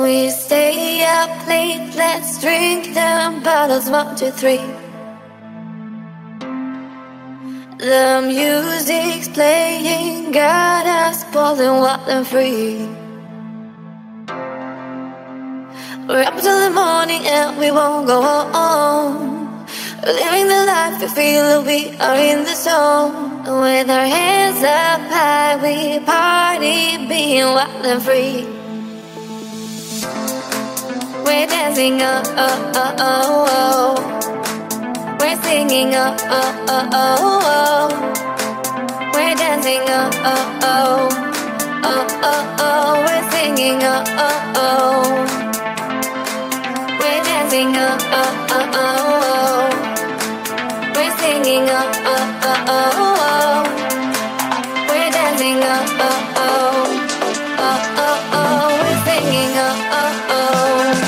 We stay up late, let's drink the bottles, 1, 2, 3. The music's playing, got us balling wild and free. We're up till the morning and we won't go home. Living the life we feel, we are in the zone. With our hands up high, we party, being wild and free. We're dancing, oh, oh, oh, oh, oh. We're singing, oh, oh, oh, oh, oh. We're dancing, oh, oh, oh, oh, oh, oh. We're singing, oh, oh, oh. We're dancing, oh, oh, oh, oh, oh. We're singing, oh, oh, oh, oh, oh. We're dancing, oh, oh, oh, oh, oh, oh. We're singing, oh, oh, oh.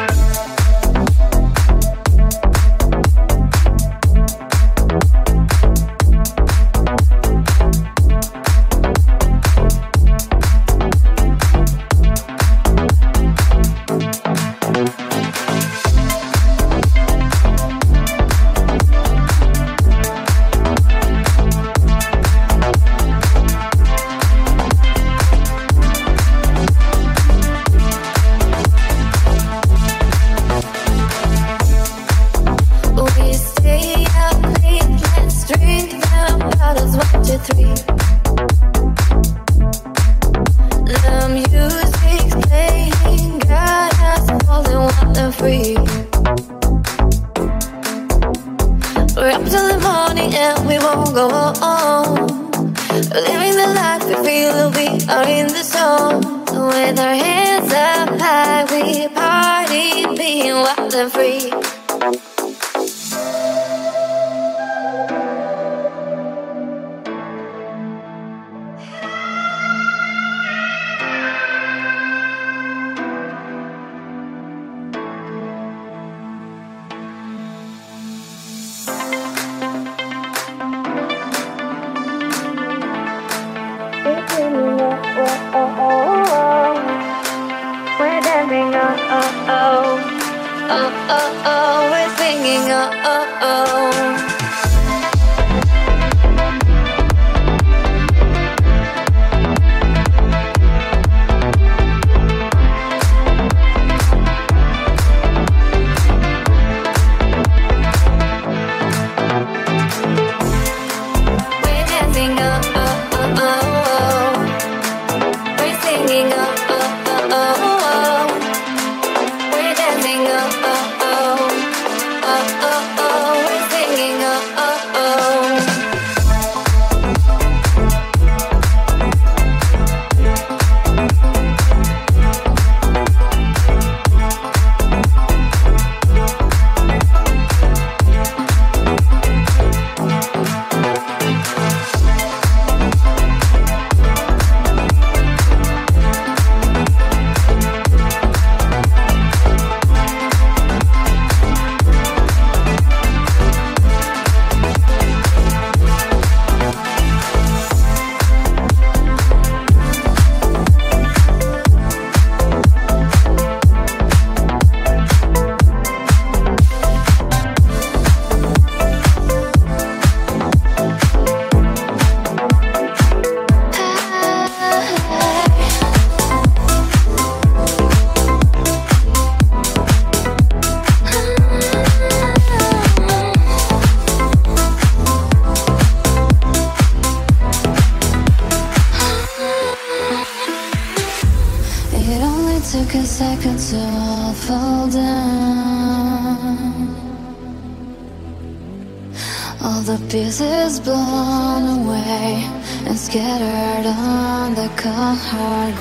Pieces blown away and scattered on the cold hard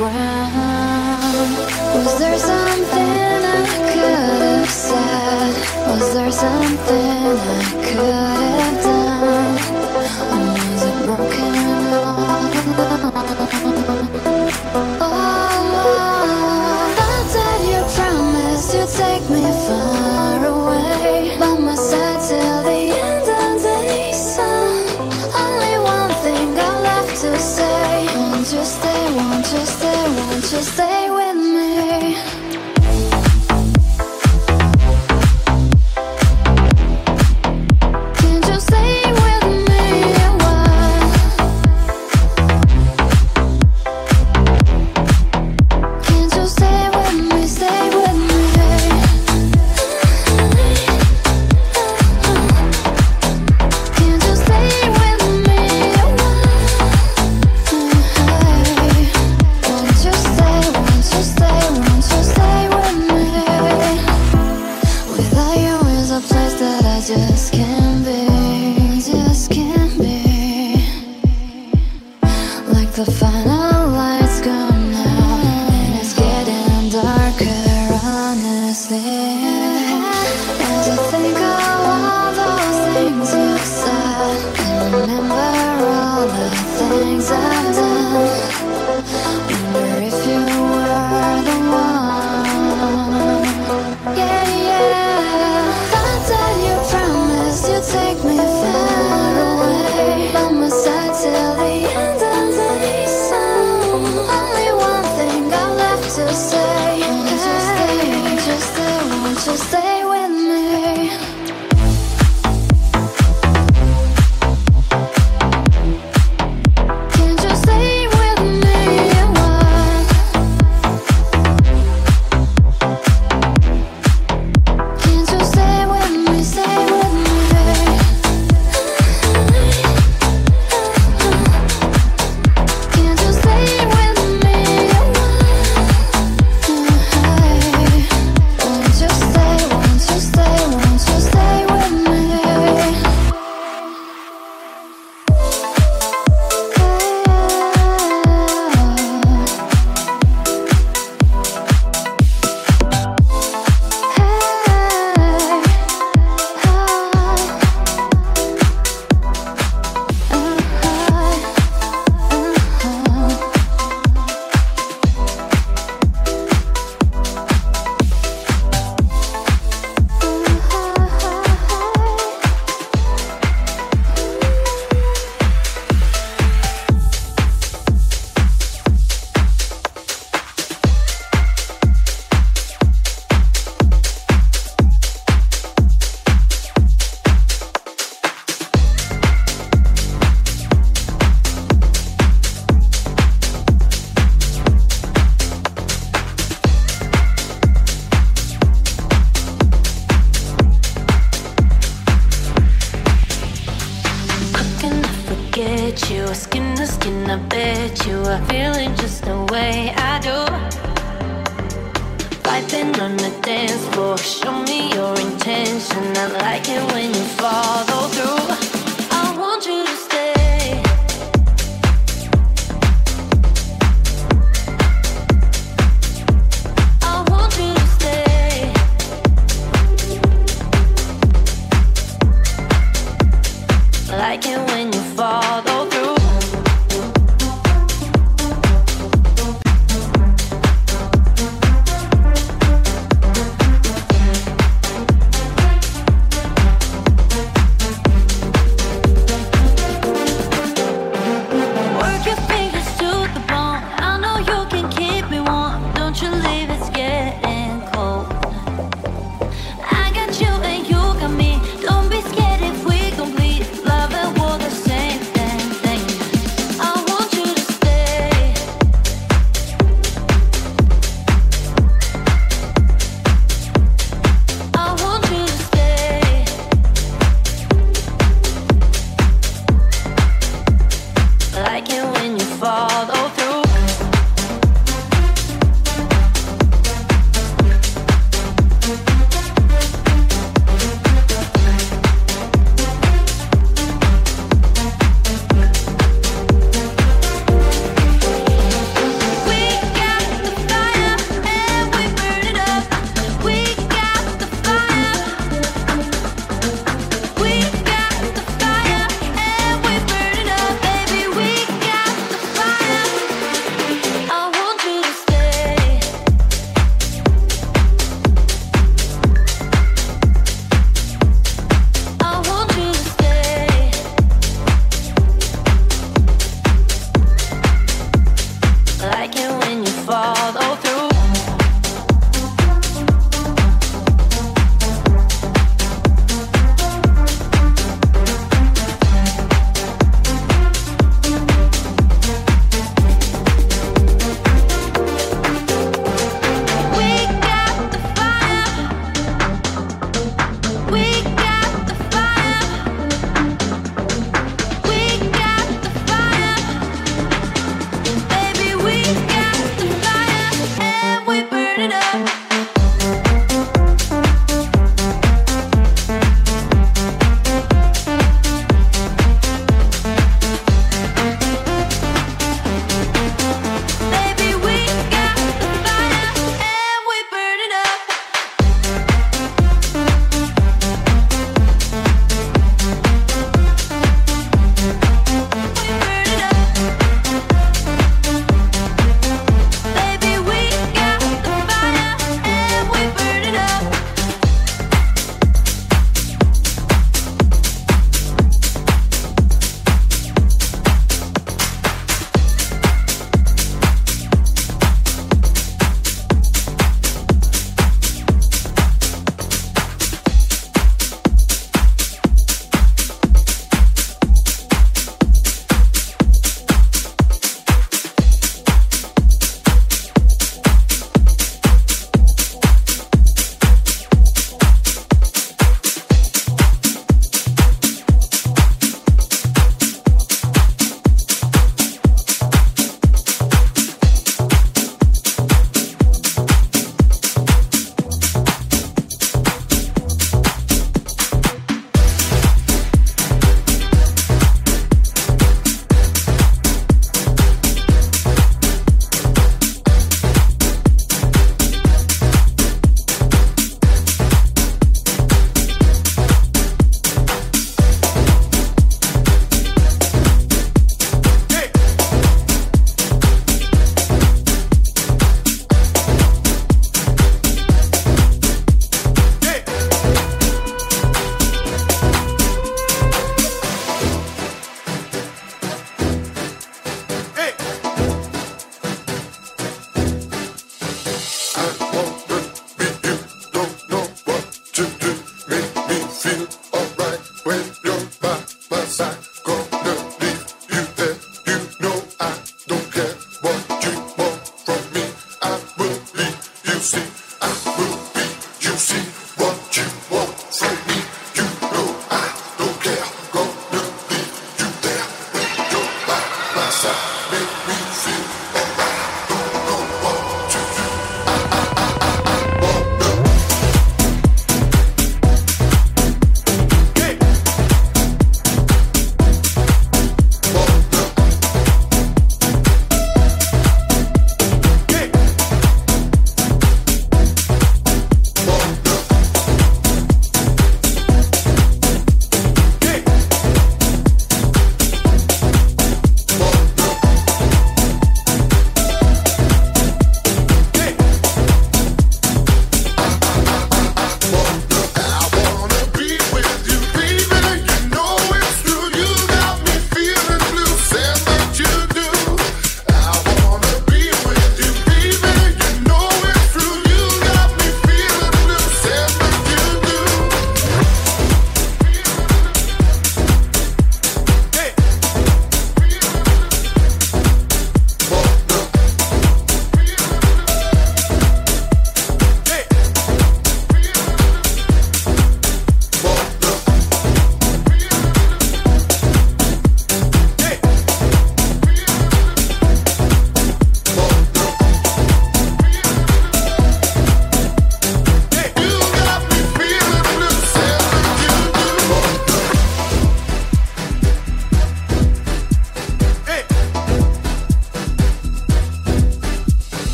ground. Was there something I could have said? Was there something I could have done? Or was it broken oh, I said you promised you'd take me far away, by my side till the end of the to say, won't you stay, won't you stay, won't you stay with me? just the way I do. Vibing on the dance floor, show me your intention. I like it when you follow through. I want you to stay. I want you to stay. Like it when you follow through.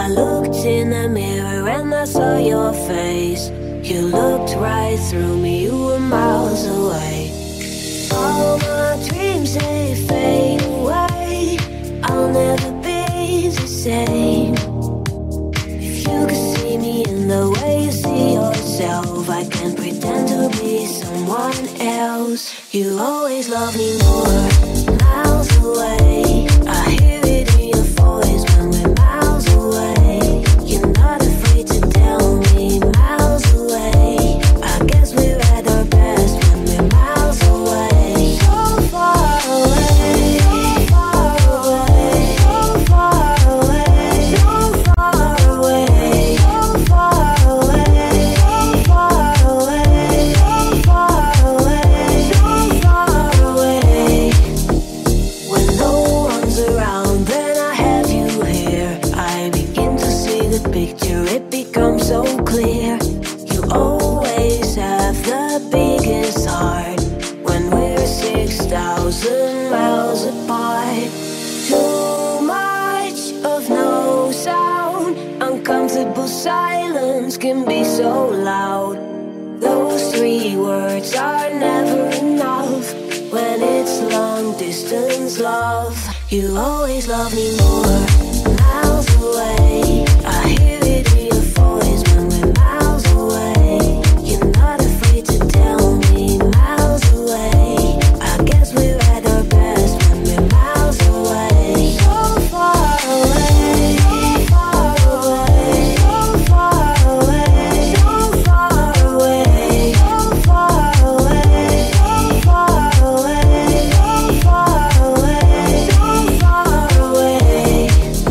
I looked in the mirror and I saw your face. You looked right through me, you were miles away. All my dreams, they fade away. I'll never be the same. If you could see me in the way you see yourself, I can't pretend to be someone else. You always love me more, miles away. I hear it in your voice when we're miles away. You're not afraid to tell me, miles away. I guess we're at our best when we're miles away. So far away, so far away, so far away, so far away, so far away, so far away, so far away, so far away. When no one's around, then I have you here. I begin to see the picture, it becomes so clear. You always have the biggest heart when we're 6,000 miles apart. Too much of no sound, uncomfortable silence can be so loud. Those 3 words are never enough when it's long distance love. You always love me more, miles away. I hear it in your voice when we're miles away. You're not afraid to tell me, miles away. I guess we're at our best when we're miles away. So far away, so far away, so far away, so far away, so far away, so far away, so far away, so far away.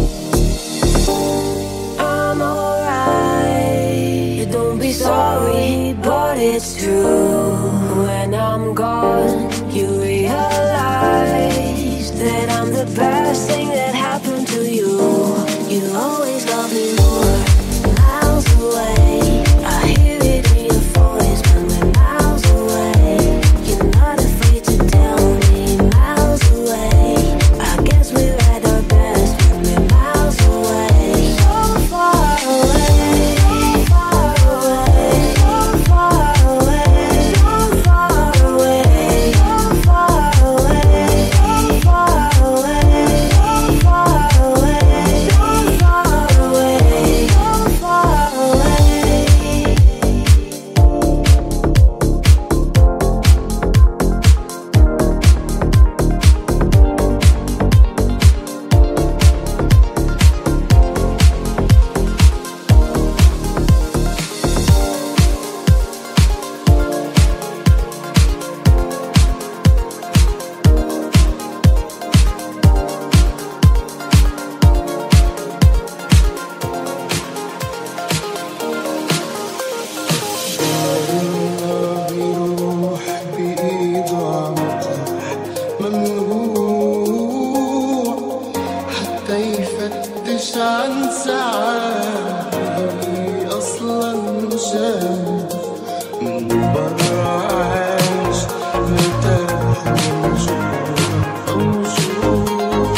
I'm alright. You don't be sorry, but it's true. When I'm gone, you realize that I'm the best thing that happened to you. You always love me more, miles away. I hear it in your voice when we're miles away. You're not afraid to tell me, miles away. I guess we're at our best when we're miles away. So far away, so far away, so far away, so far away, so far away, so far away, so far away, so far away, so far away. بيروح بإيده عمقها ممنوع حتى يفتش عن ساعات أصلا شاف من برا عايش مرتاح من جوا أو شوف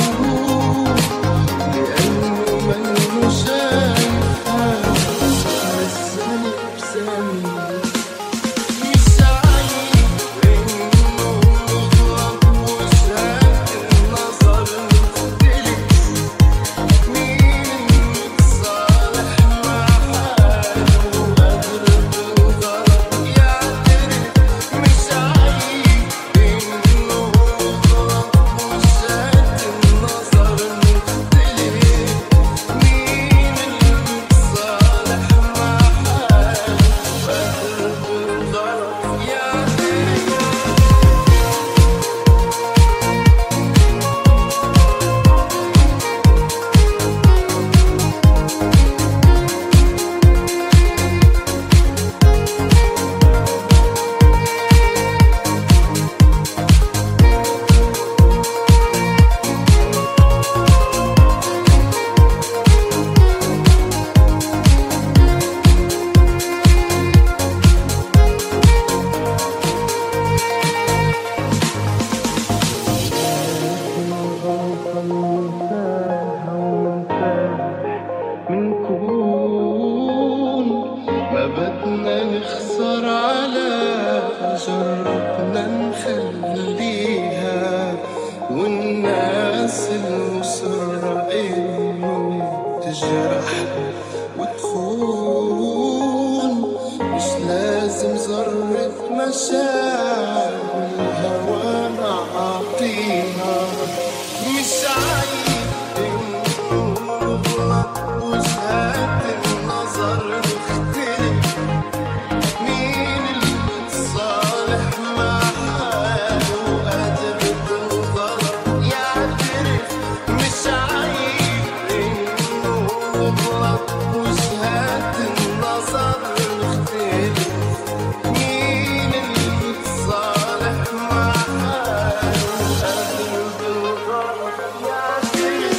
لأنه منه شايفها بس بسنة Yeah. نخسر على جربنا نخليها والناس المصرة إنه تجرح وتخون مش لازم ذرة مشاعر والهوى نعطيها مش عيب إنه نغلط وجهات النظر نختلف مين المتصالح مع حاله وقادر بالغلط يعترف مش عيب إنه نغلط وجهات النظر نختلف مين المتصالح مع حاله وقادر بالغلط يعترف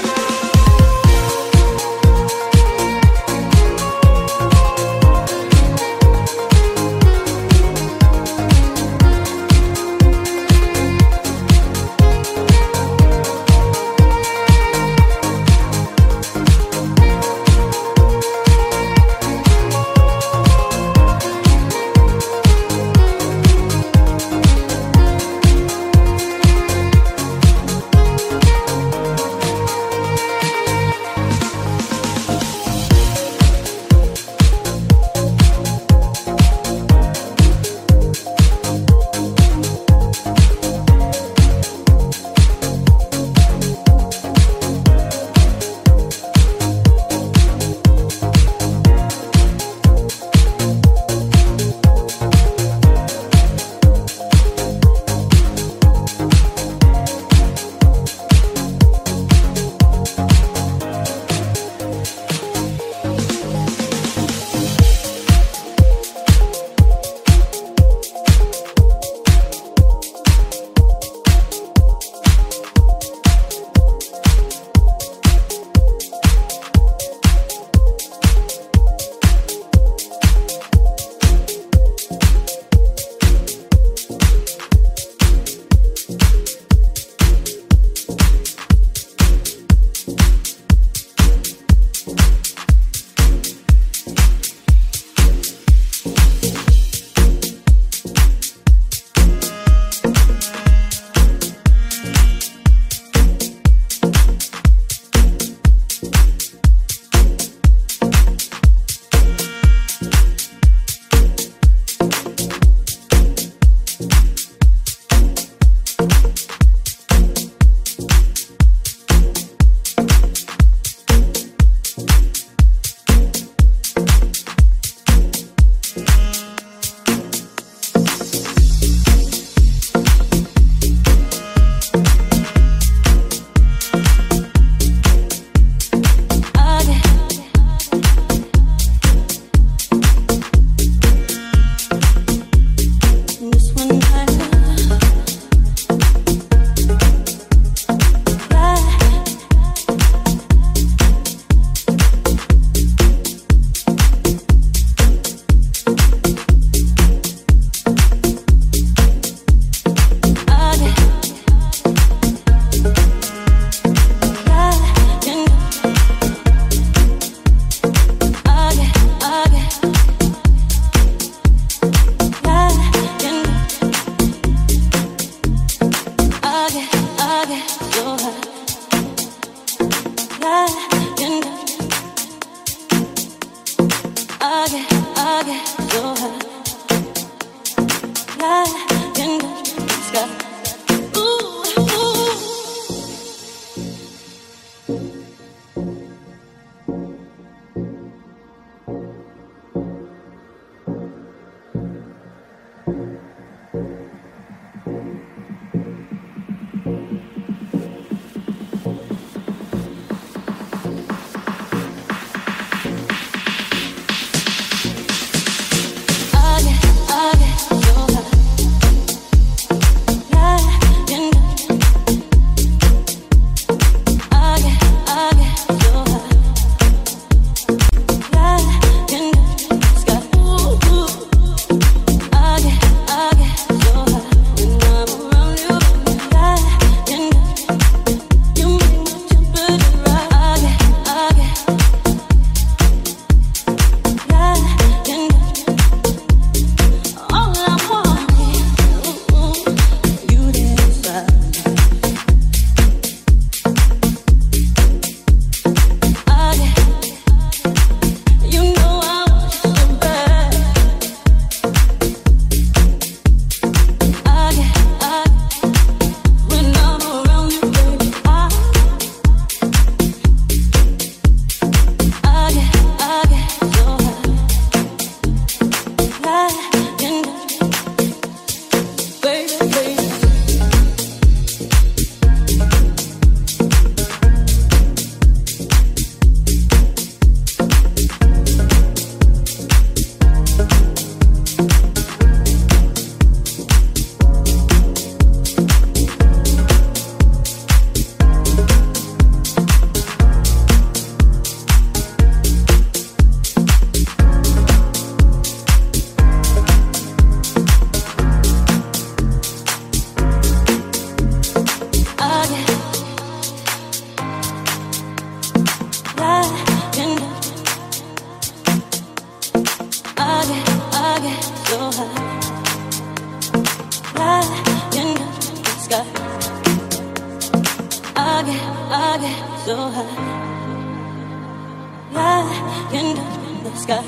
Lying up in the sky.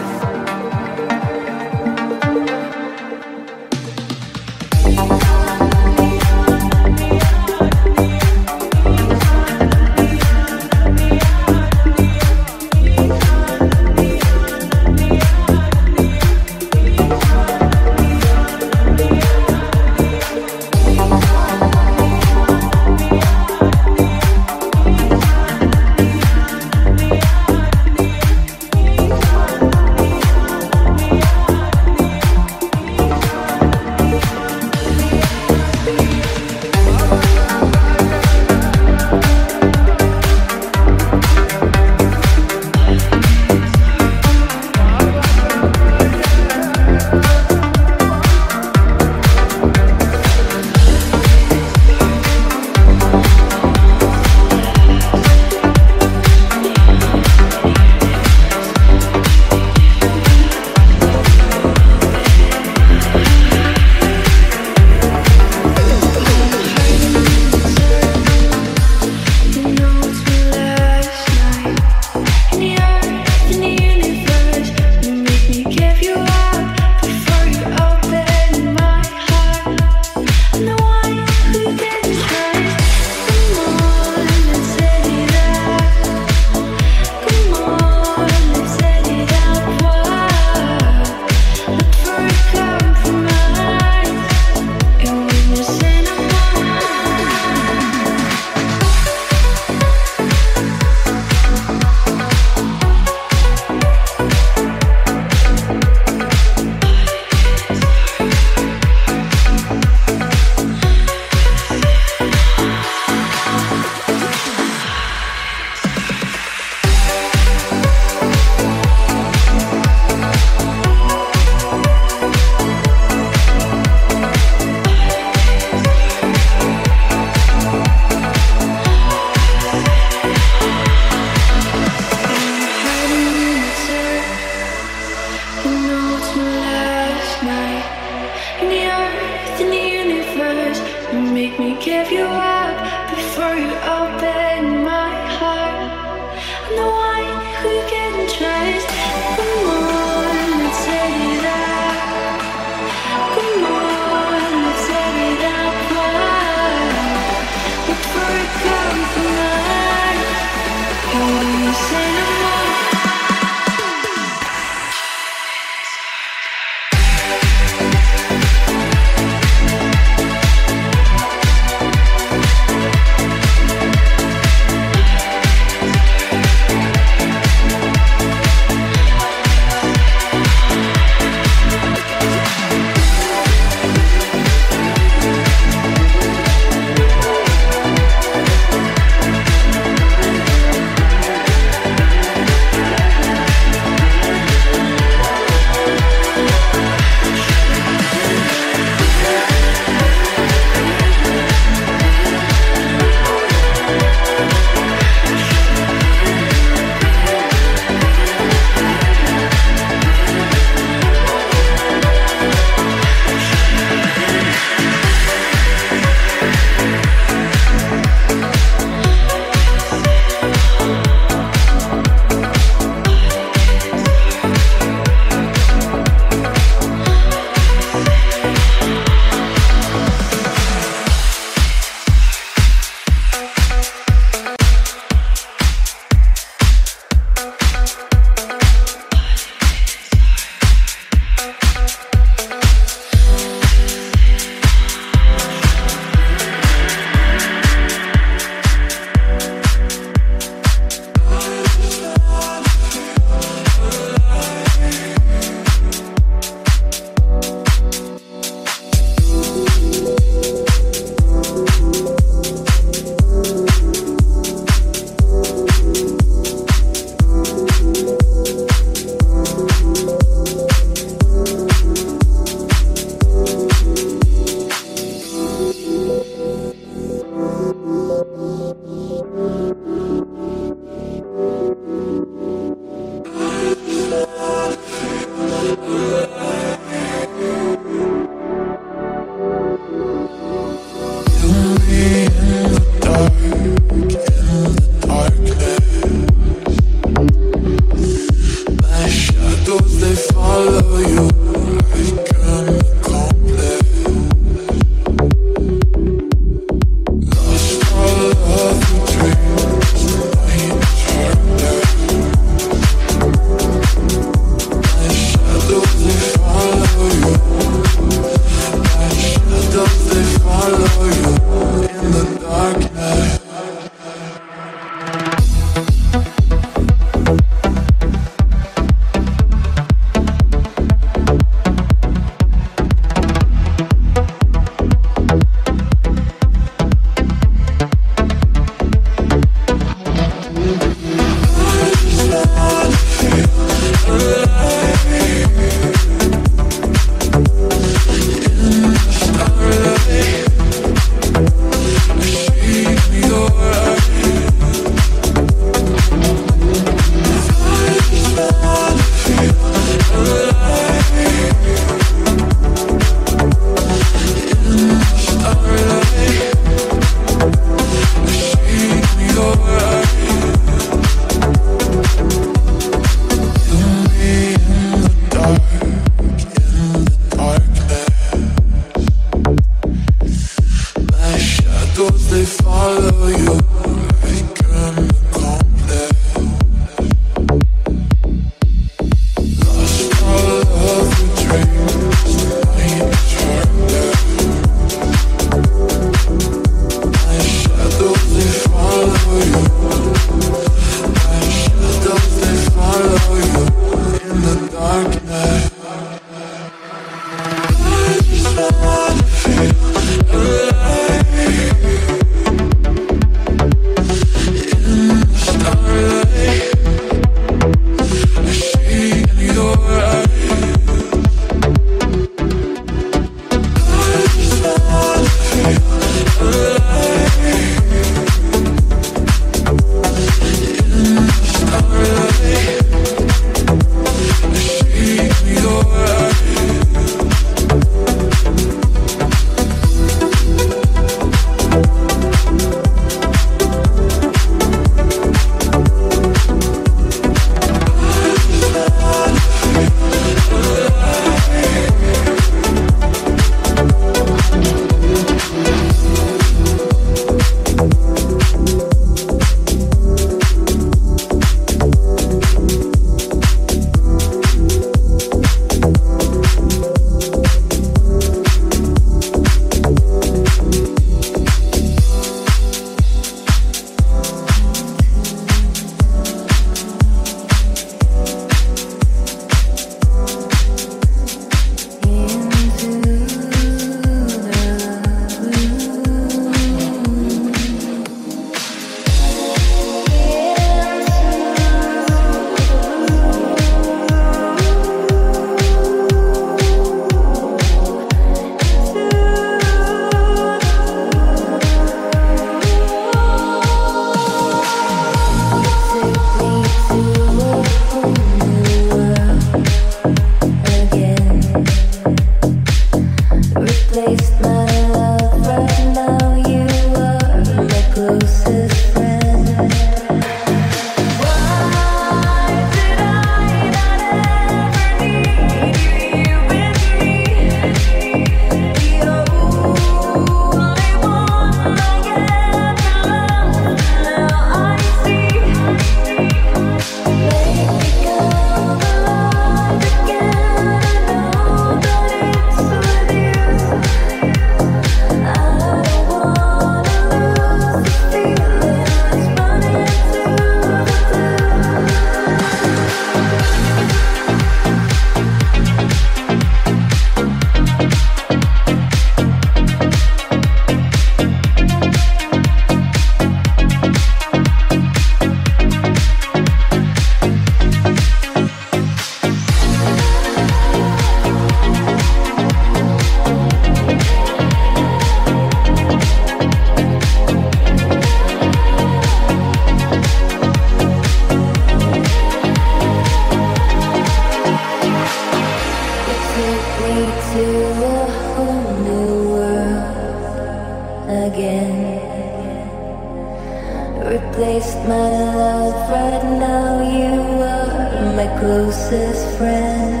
waste my love right now. You are my closest friend.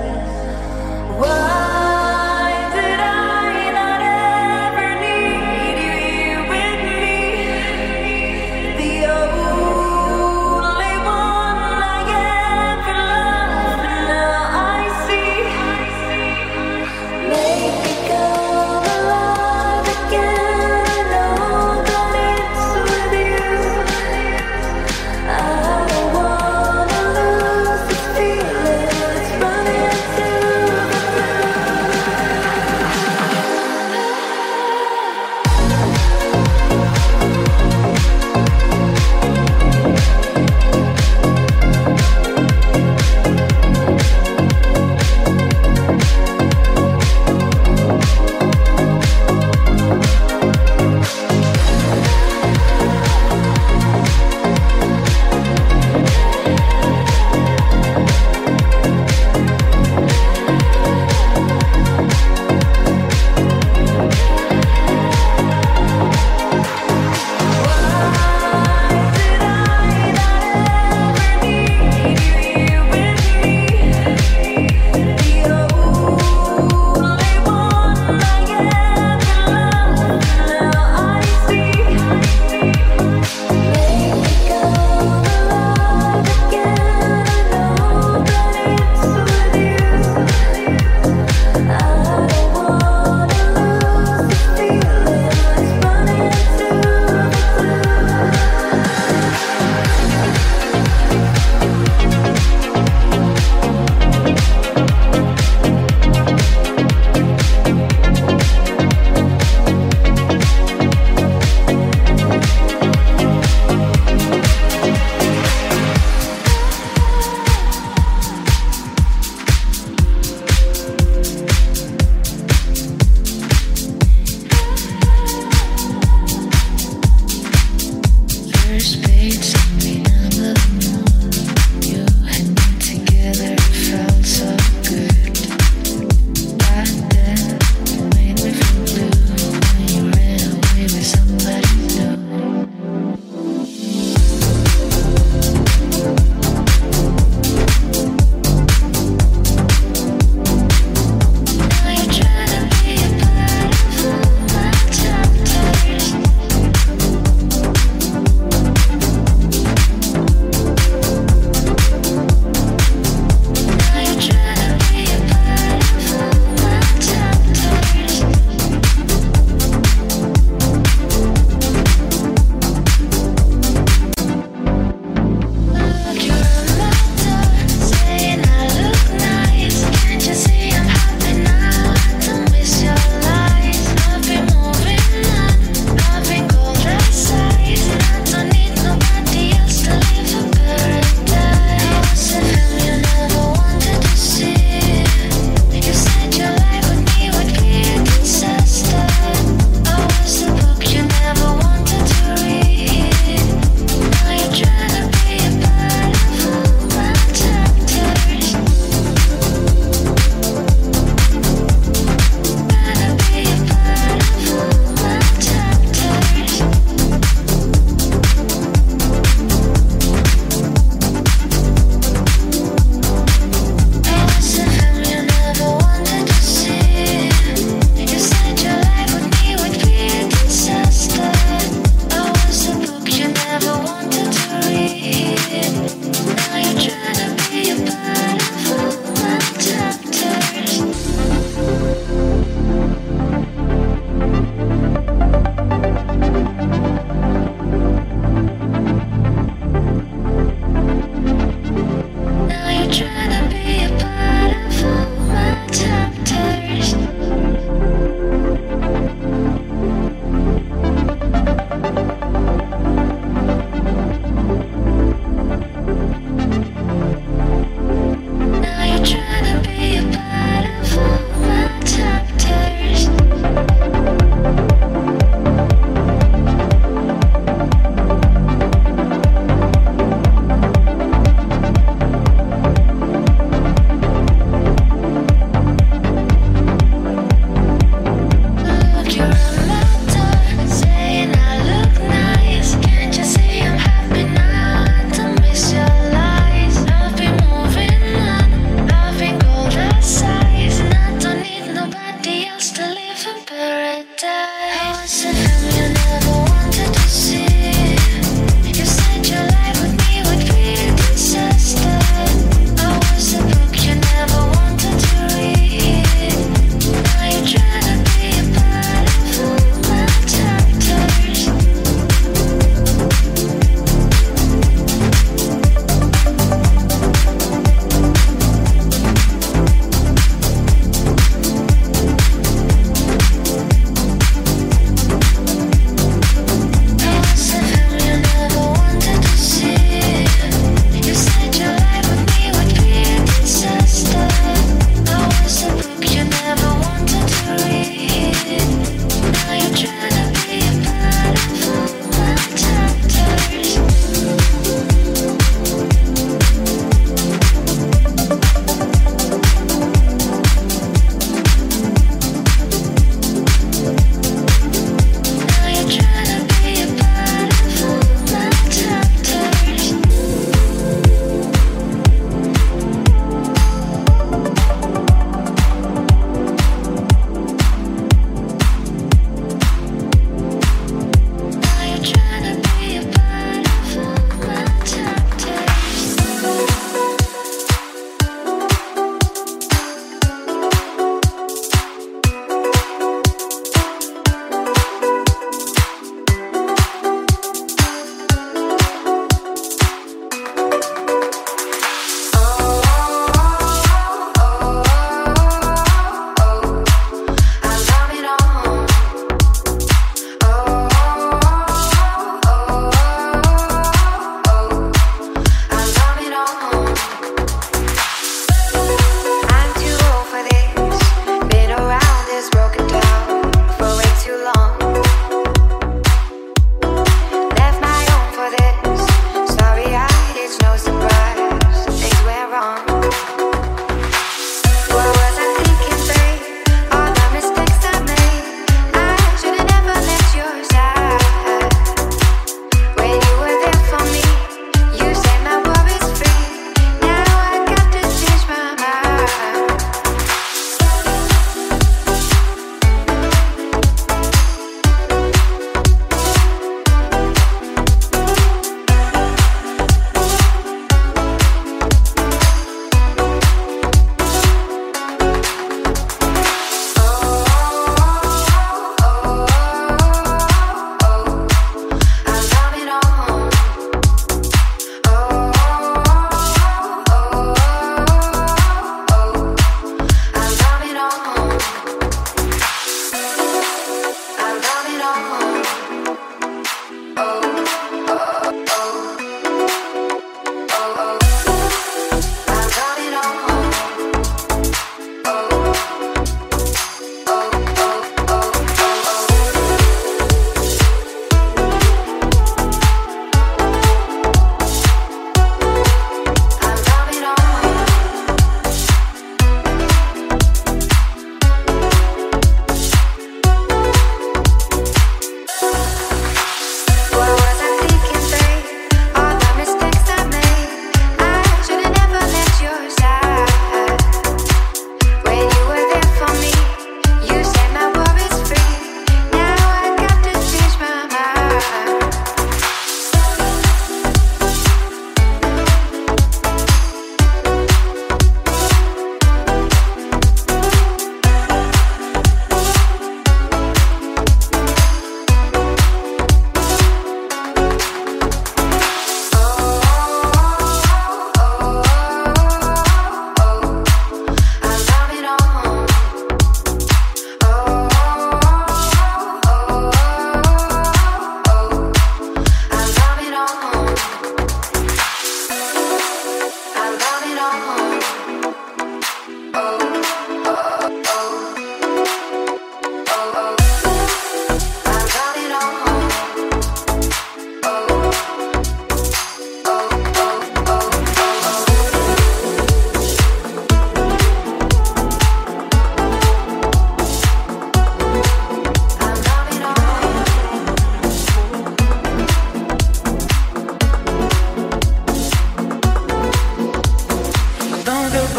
Why did I not ever need you here with me? The only one I ever loved, and now I see. Make me come alive again. I know that it's with you. I don't wanna lose this feeling. It's running through the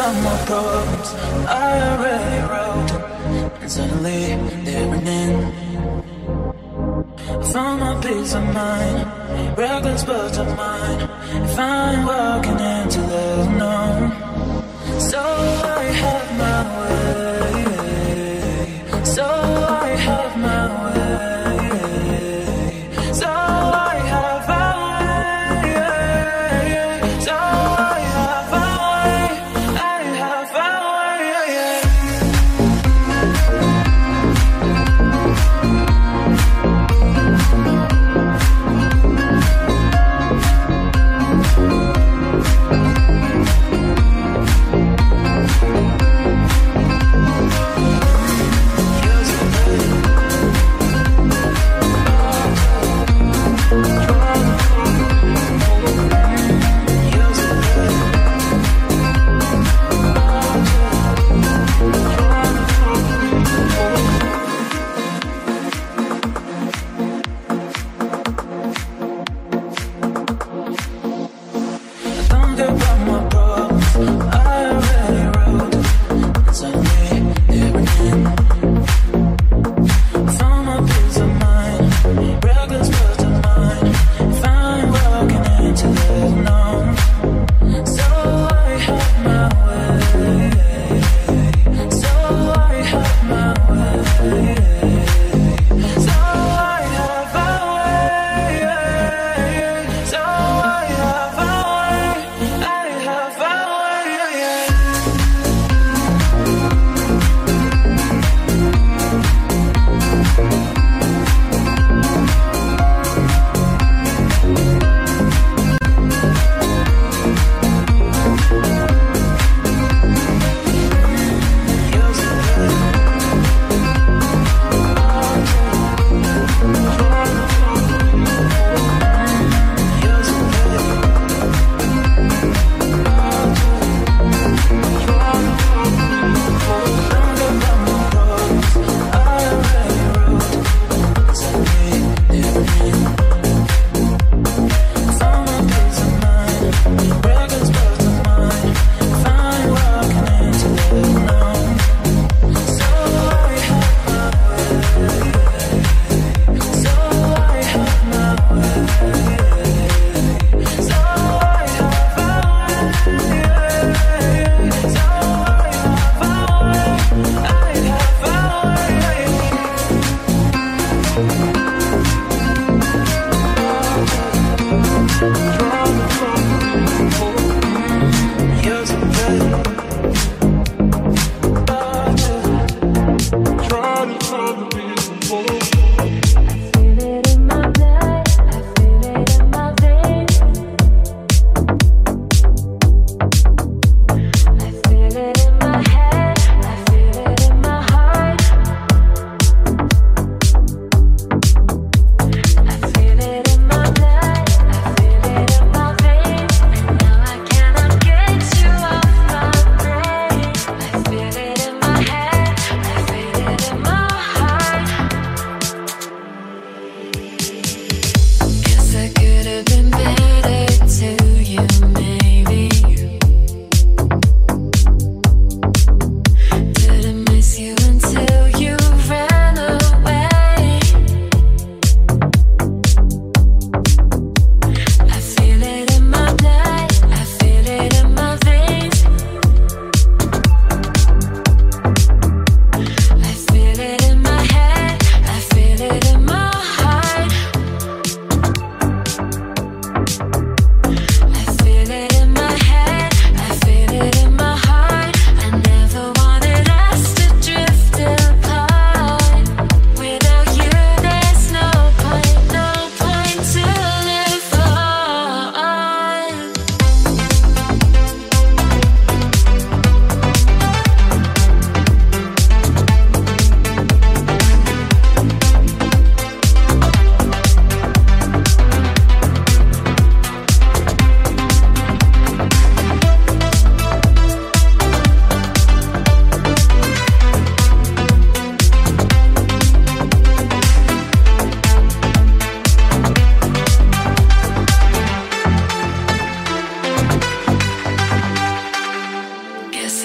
got more problems I already wrote them, and suddenly they're running. I found my peace of mind, reckless but of mine. If I'm walking into the unknown, so I have my way. So I have my way. So I have my way. So I have my way. I have my way.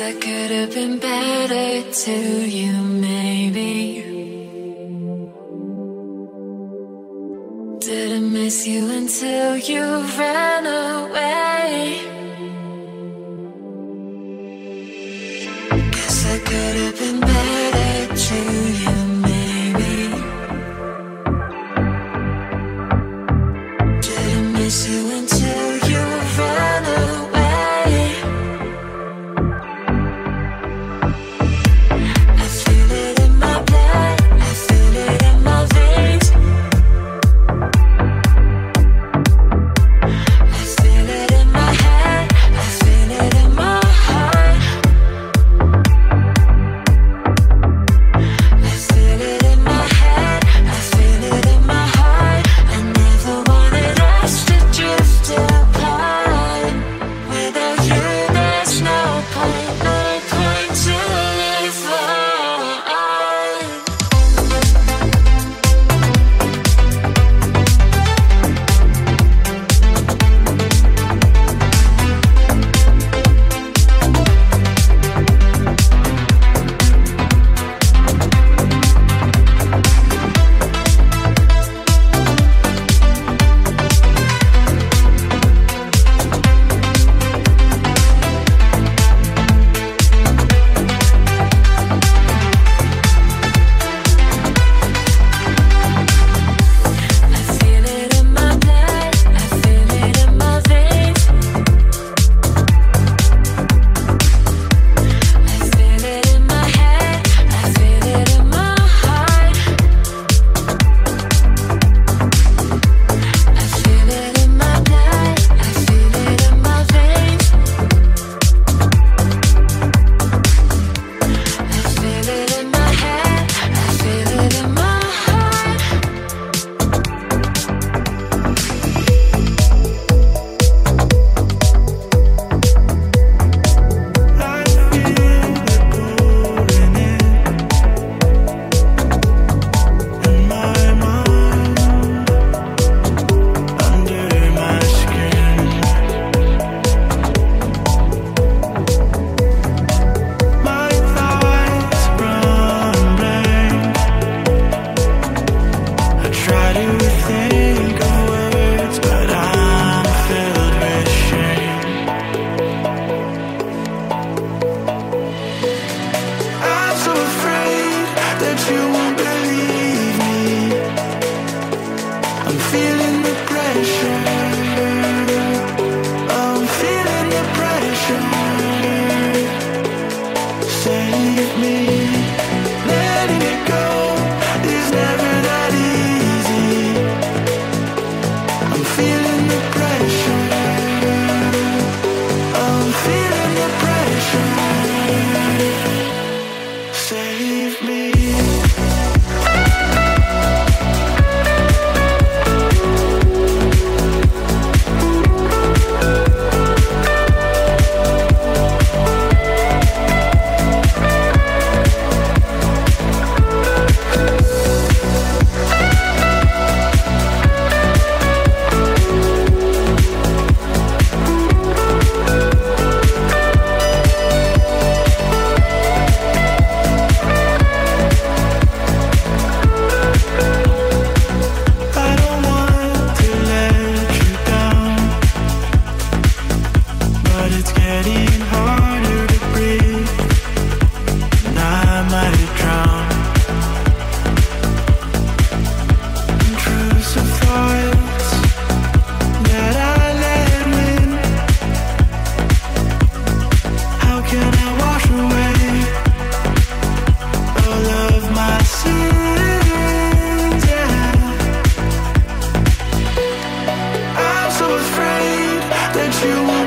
I could have been better to you, maybe. Didn't miss you until you ran away. Guess I could have been better to you, maybe. Didn't miss you until you ran away. I feel it in my blood, I feel it in my veins. I feel it in my head, I feel it in my heart. I feel it in my head, I feel it in my heart. I never wanted us to drift apart. Without you there's no point to live on. I feel it in my blood, I feel it in my veins. I feel it in my head, I feel it in my heart. I feel it in my blood, I feel it in my veins. I feel it in my head, I feel it in my heart. You